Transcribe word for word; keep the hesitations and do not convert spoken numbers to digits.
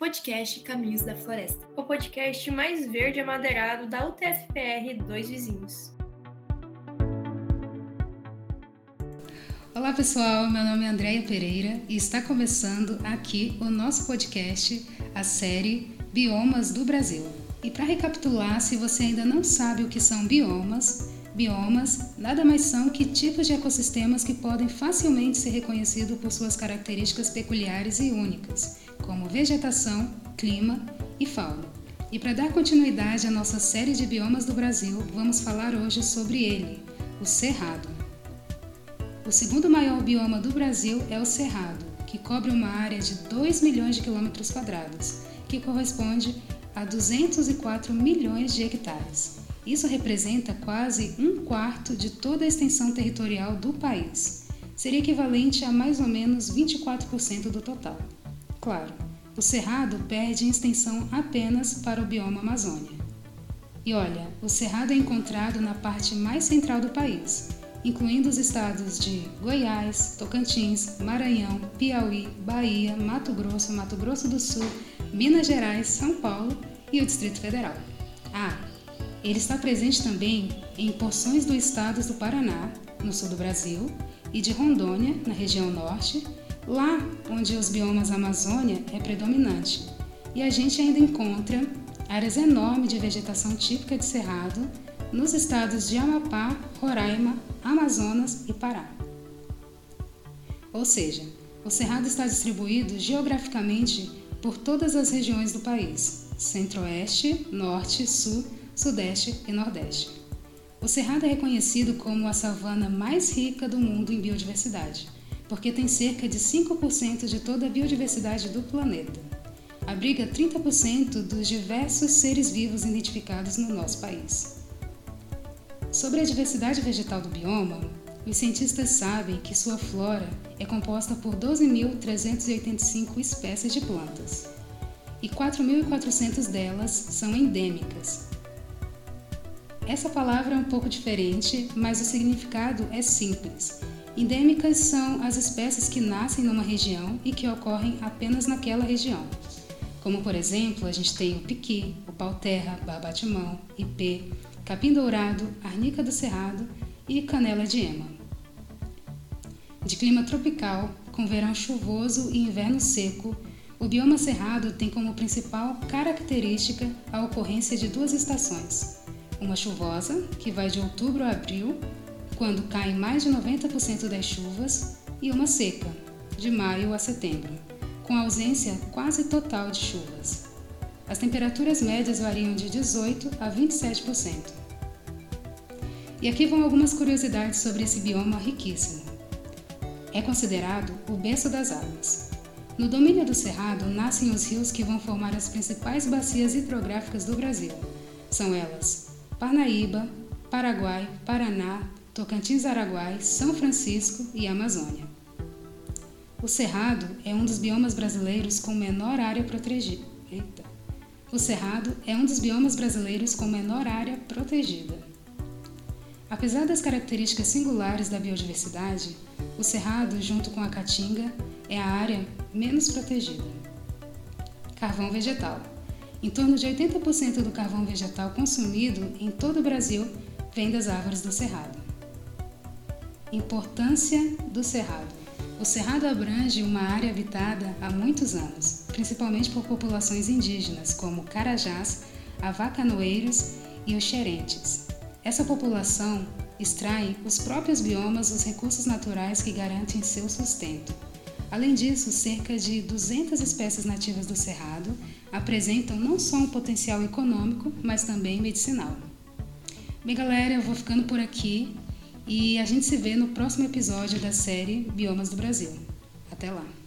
podcast Caminhos da Floresta, o podcast mais verde amadeirado da U T F P R Dois Vizinhos. Olá pessoal, meu nome é Andréia Pereira e está começando aqui o nosso podcast, a série Biomas do Brasil. E para recapitular, se você ainda não sabe o que são biomas, biomas nada mais são que tipos de ecossistemas que podem facilmente ser reconhecidos por suas características peculiares e únicas, como vegetação, clima e fauna. E para dar continuidade à nossa série de biomas do Brasil, vamos falar hoje sobre ele, o Cerrado. O segundo maior bioma do Brasil é o Cerrado, que cobre uma área de dois milhões de quilômetros quadrados, que corresponde a duzentos e quatro milhões de hectares. Isso representa quase um quarto de toda a extensão territorial do país. Seria equivalente a mais ou menos vinte e quatro por cento do total. Claro, o Cerrado perde em extensão apenas para o bioma Amazônia. E olha, o Cerrado é encontrado na parte mais central do país, incluindo os estados de Goiás, Tocantins, Maranhão, Piauí, Bahia, Mato Grosso, Mato Grosso do Sul, Minas Gerais, São Paulo e o Distrito Federal. Ah, ele está presente também em porções dos estados do Paraná, no sul do Brasil, e de Rondônia, na região norte, lá onde os biomas Amazônia é predominante. E a gente ainda encontra áreas enormes de vegetação típica de Cerrado nos estados de Amapá, Roraima, Amazonas e Pará. Ou seja, o Cerrado está distribuído geograficamente por todas as regiões do país, centro-oeste, norte, sul, sudeste e nordeste. O Cerrado é reconhecido como a savana mais rica do mundo em biodiversidade, porque tem cerca de cinco por cento de toda a biodiversidade do planeta. Abriga trinta por cento dos diversos seres vivos identificados no nosso país. Sobre a diversidade vegetal do bioma, os cientistas sabem que sua flora é composta por doze mil trezentas e oitenta e cinco espécies de plantas, e quatro mil e quatrocentas delas são endêmicas. Essa palavra é um pouco diferente, mas o significado é simples. Endêmicas são as espécies que nascem numa região e que ocorrem apenas naquela região. Como, por exemplo, a gente tem o piqui, o pau-terra, barbatimão, ipê, capim-dourado, arnica do cerrado e canela de ema. De clima tropical, com verão chuvoso e inverno seco, o bioma cerrado tem como principal característica a ocorrência de duas estações. Uma chuvosa, que vai de outubro a abril, quando caem mais de noventa por cento das chuvas, e uma seca, de maio a setembro, com ausência quase total de chuvas. As temperaturas médias variam de dezoito por cento a vinte e sete por cento. E aqui vão algumas curiosidades sobre esse bioma riquíssimo. É considerado o berço das águas. No domínio do Cerrado nascem os rios que vão formar as principais bacias hidrográficas do Brasil. São elas Parnaíba, Paraguai, Paraná, Tocantins-Araguai, São Francisco e Amazônia. O Cerrado é um dos biomas brasileiros com menor área protegida. Eita. O Cerrado é um dos biomas brasileiros com menor área protegida. Apesar das características singulares da biodiversidade, o Cerrado, junto com a Caatinga, é a área menos protegida. Carvão vegetal. Em torno de oitenta por cento do carvão vegetal consumido em todo o Brasil vem das árvores do Cerrado. Importância do Cerrado. O Cerrado abrange uma área habitada há muitos anos, principalmente por populações indígenas, como carajás, avacanoeiros e os xerentes. Essa população extrai os próprios biomas os recursos naturais que garantem seu sustento. Além disso, cerca de duzentas espécies nativas do Cerrado apresentam não só um potencial econômico, mas também medicinal. Bem, galera, eu vou ficando por aqui e a gente se vê no próximo episódio da série Biomas do Brasil. Até lá!